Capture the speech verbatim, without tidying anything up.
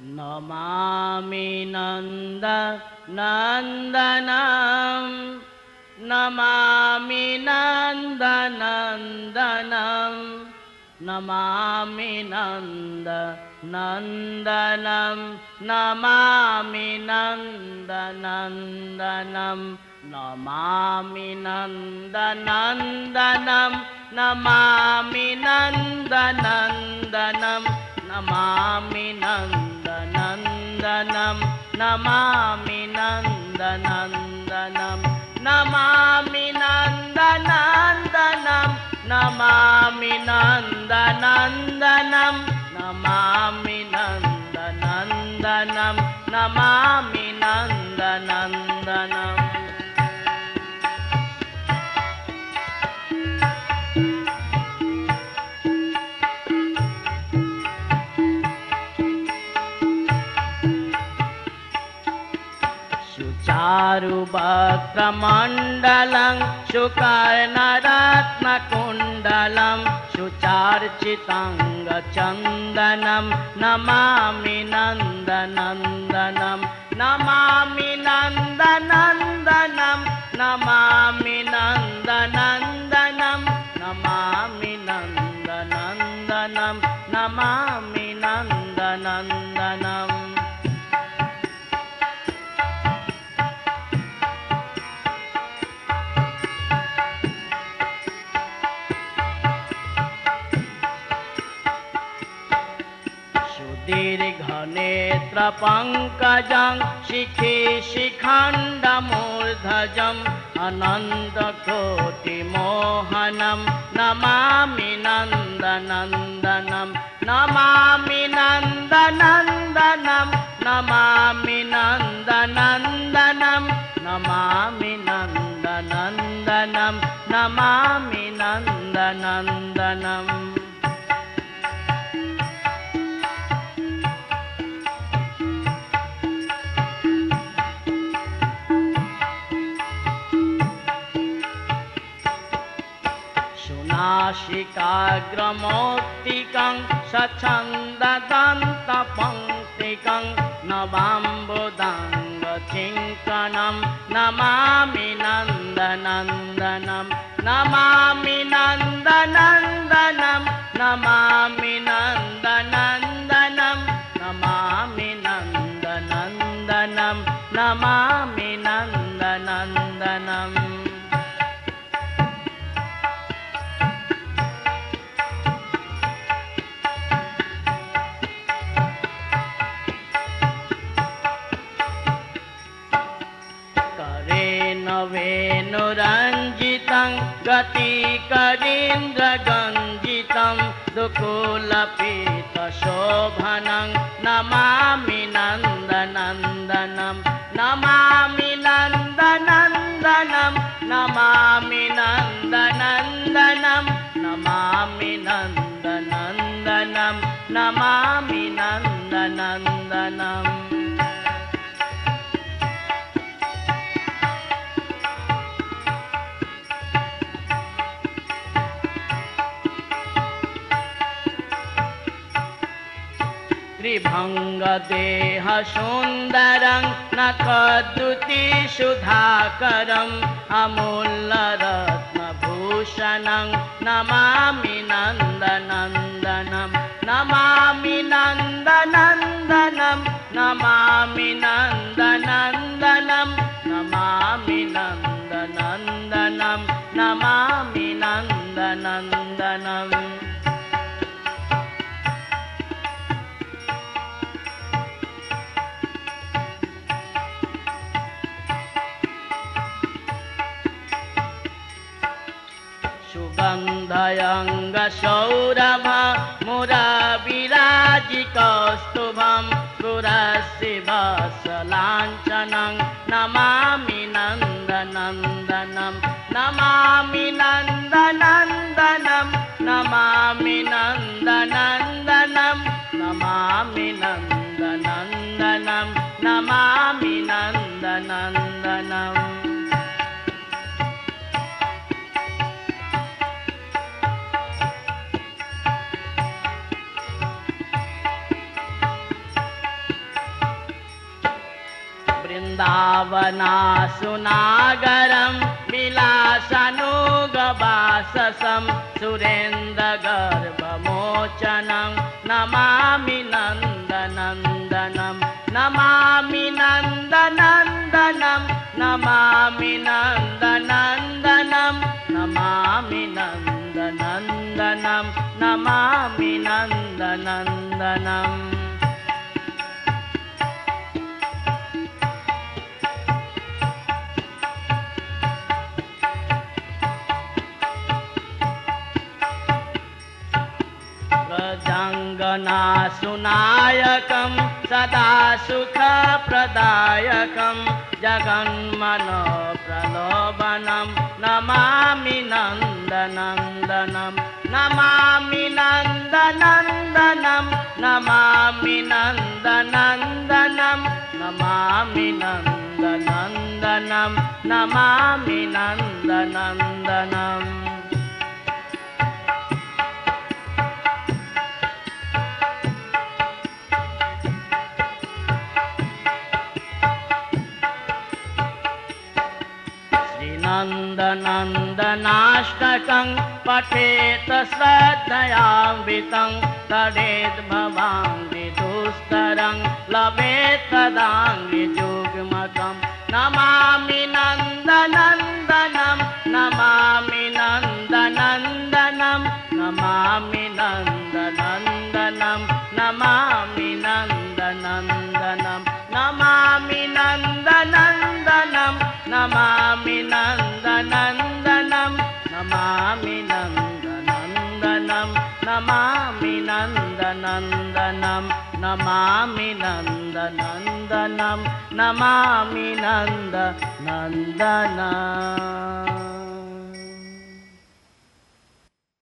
नमामि नन्द नन्दनं नमामि नन्द नन्दनं नमामि नन्द नन्दनं नमामि नन्द नन्दनं नमामि नन्द नन्दनं नमामि नन्द नन्दनं नमामि नन्द नन्दनं नमामि नन्द नन्दनं नमामि नन्द नन्दनं नमामि नन्द नन्दनं नमामि नन्द नन्दनं नमामि नन्द नन्दनं चारुवक्त्रमण्डलं शुकर्णरत्नकुण्डलं शुचार्चिताङ्गचन्दनं नमामि नन्दनन्दनं नमामि नन्दनन्दनं नमामि नन्दनन्दनं नमामि नन्दनन्दनं नमामि नन्दनन्दनं दीर्घनेत्रपङ्कजं शिखे शिखण्डमूर्धजम् अनन्तकोटिमोहनं नमामि नन्दनन्दनं नमामि नन्दनन्दनं नमामि नन्दनन्दनं नमामि नन्दनन्दनं नमामि नन्दनन्दनम् नासिकाग्रमौक्तिकं सछन्ददन्तपङ्क्तिकं नवाम्बुदाङ्गचिङ्कणं नमामि नन्दनन्दनं नमामि नन्दनन्दनं नमामि नन्दनन्दनं नमामि नन्दनन्दनं नमामि नन्दनन्दनम् वेणुरञ्जितं गतिकरीन्द्रगञ्जितं दुकुलपीतशोभनं नमामि नन्दनन्दनं नमामि नन्दनन्दनं नमामि नन्दनन्दनं नमामि नन्दनन्दनं नमामि नन्दनन्दनम् त्रिभङ्गदेहसुन्दरं नखद्युतिसुधाकरम् अमूल्यरत्नभूषणं नमामि नन्दनन्दनं नमामि नन्दनन्दनं नमामि नन्दनन्दनं नमामि नन्दनन्दनं नमामि नन्दनन्दनम् गन्धयङ्गसौरभ मुरविराजिकौस्तुभं पुरशिवसलाञ्छनं नमामि नन्दनन्दनं नमामि नन्दनन्दनं नमामि नन्दनन्दनं नमामि नन्दनन्दनं नमामि नन्दनन्दनम् वृन्दावनासुनागरं विलासानुगवाससं सुरेन्द्रगर्भमोचनं नमामि नन्दनन्दनं नमामि नन्दनन्दनं नमामि नन्दनन्दनं नमामि नन्दनन्दनं नमामि नन्दनन्दनम् जङ्गनासुनायकं सदा सुखप्रदायकं जगन्मनोप्रलोभनं नमामि नन्दनन्दनं नमामि नन्दनन्दनं नमामि नन्दनन्दनं नमामि नन्दनन्दनं नमामि नन्दनन्दनम् नन्दनन्दनाष्टकं पठेत श्रद्धयान्वितं तदेत भवाङ्गि दुस्तरं लभेत तदाङ्गि जुग्मकं नमामि नन्दनन्दनं नमामि नन्दनन्दनं नमामि नन्दनन्दनं नमामि नन्दनन्दनं नमामि नन्दनन्दनं नमामि नन्दनन्दनं नमामि नन्दनन्दनं नमामि नन्दनन्दनं नमामि नन्दनन्दनं नमामि नन्दनन्दनम्